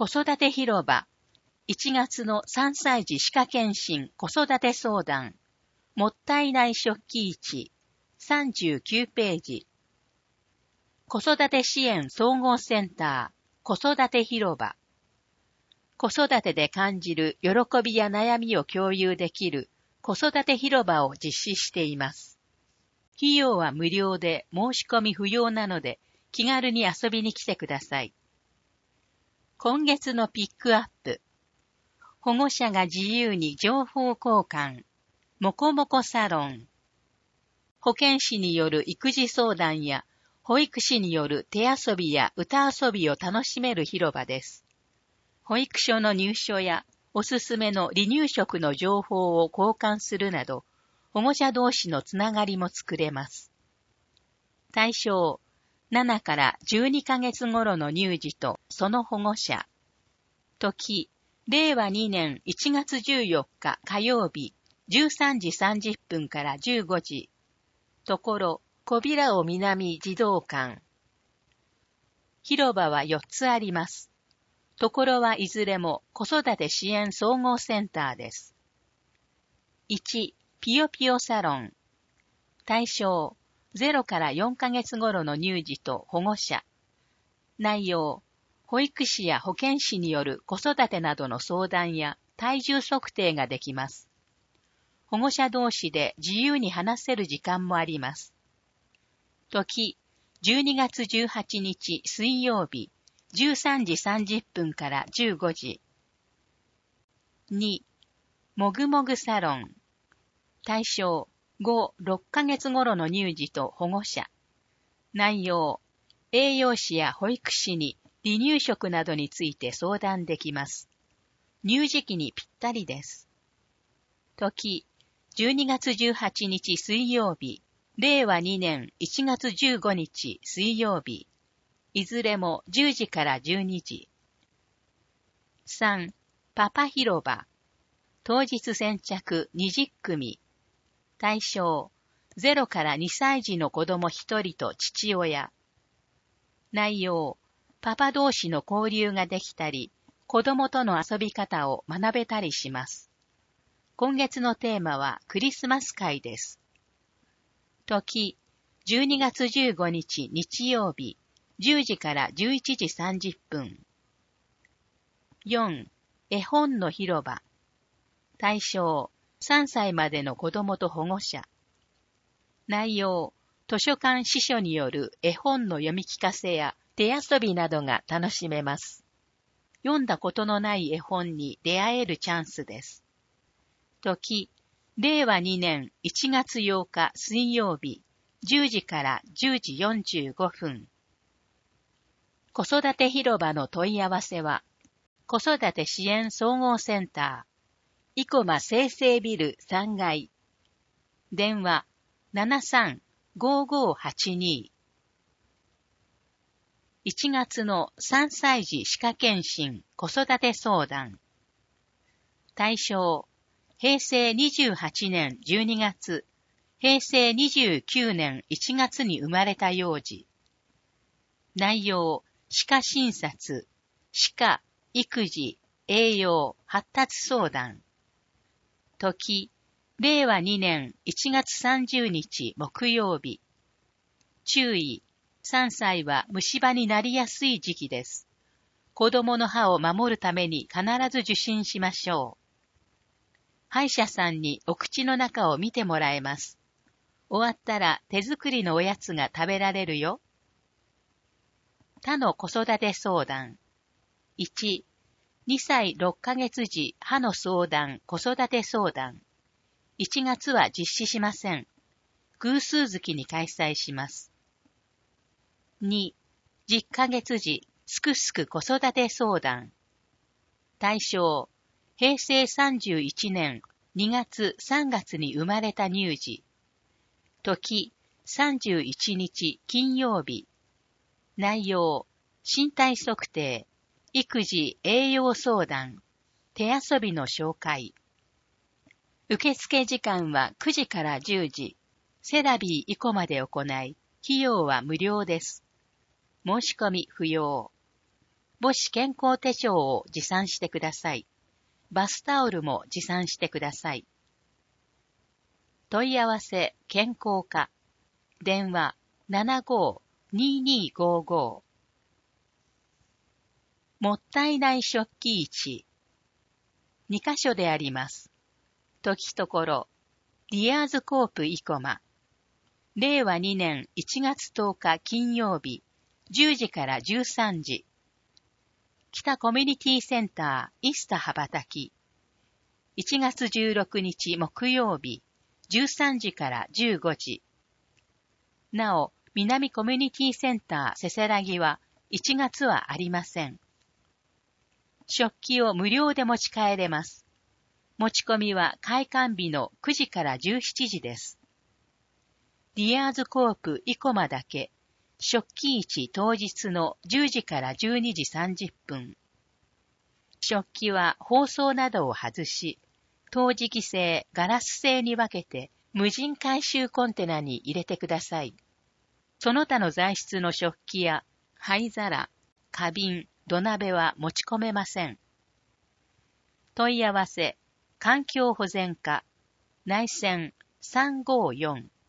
子育て広場、1月の3歳児歯科検診子育て相談、もったいない食器市、39ページ。子育て支援総合センター、子育て広場。子育てで感じる喜びや悩みを共有できる子育て広場を実施しています。費用は無料で申し込み不要なので気軽に遊びに来てください。今月のピックアップ。保護者が自由に情報交換。もこもこサロン。保健師による育児相談や保育士による手遊びや歌遊びを楽しめる広場です。保育所の入所やおすすめの離乳食の情報を交換するなど、保護者同士のつながりも作れます。対象、7から12ヶ月頃の乳児とその保護者。時、令和2年1月14日火曜日、13時30分から15時。ところ、小平尾南児童館。広場は4つあります。ところはいずれも子育て支援総合センターです。1、ピヨピヨサロン。対象、0から4ヶ月頃の乳児と保護者。内容、保育士や保健師による子育てなどの相談や体重測定ができます。保護者同士で自由に話せる時間もあります。時、12月18日水曜日、13時30分から15時。2、もぐもぐサロン。対象、5、6ヶ月頃の乳児と保護者。内容、栄養士や保育士に離乳食などについて相談できます。乳児期にぴったりです。時、12月18日水曜日、令和2年1月15日水曜日。いずれも10時から12時。3、パパ広場。当日先着20組。対象、0から2歳児の子供1人と父親。内容、パパ同士の交流ができたり、子供との遊び方を学べたりします。今月のテーマはクリスマス会です。時、12月15日日曜日、10時から11時30分。4、絵本の広場。対象、3歳までの子供と保護者。内容、図書館司書による絵本の読み聞かせや手遊びなどが楽しめます。読んだことのない絵本に出会えるチャンスです。時、令和2年1月8日水曜日、10時から10時45分。子育て広場の問い合わせは、子育て支援総合センター、生駒生成ビル3階。電話、73-5582。1月の3歳児歯科検診子育て相談。対象、平成28年12月、平成29年1月に生まれた幼児。内容、歯科診察、歯科、育児、栄養、発達相談。時、令和2年1月30日木曜日。注意、3歳は虫歯になりやすい時期です。子供の歯を守るために必ず受診しましょう。歯医者さんにお口の中を見てもらえます。終わったら手作りのおやつが食べられるよ。他の子育て相談。1、2歳6ヶ月時歯の相談子育て相談。1月は実施しません。偶数月に開催します。2、10ヶ月時すくすく子育て相談。対象、平成31年2月3月に生まれた乳児。時、31日金曜日。内容、身体測定、育児栄養相談、手遊びの紹介。受付時間は9時から10時。セラビー以降まで行い、費用は無料です。申し込み不要。 母子健康手帳を持参してください。バスタオルも持参してください。問い合わせ健康課。電話75-2255。もったいない食器市。2カ所であります。時ところ、リアーズコープ生駒。令和2年1月10日金曜日、10時から13時。北コミュニティセンターイスタ羽ばたき。1月16日木曜日、13時から15時。なお、南コミュニティセンターせせらぎは1月はありません。食器を無料で持ち帰れます。持ち込みは開館日の9時から17時です。リアーズコープ生駒だけ、食器市当日の10時から12時30分。食器は包装などを外し、陶磁器製、ガラス製に分けて無人回収コンテナに入れてください。その他の材質の食器や灰皿、花瓶、土鍋は持ち込めません。問い合わせ、環境保全課、内線354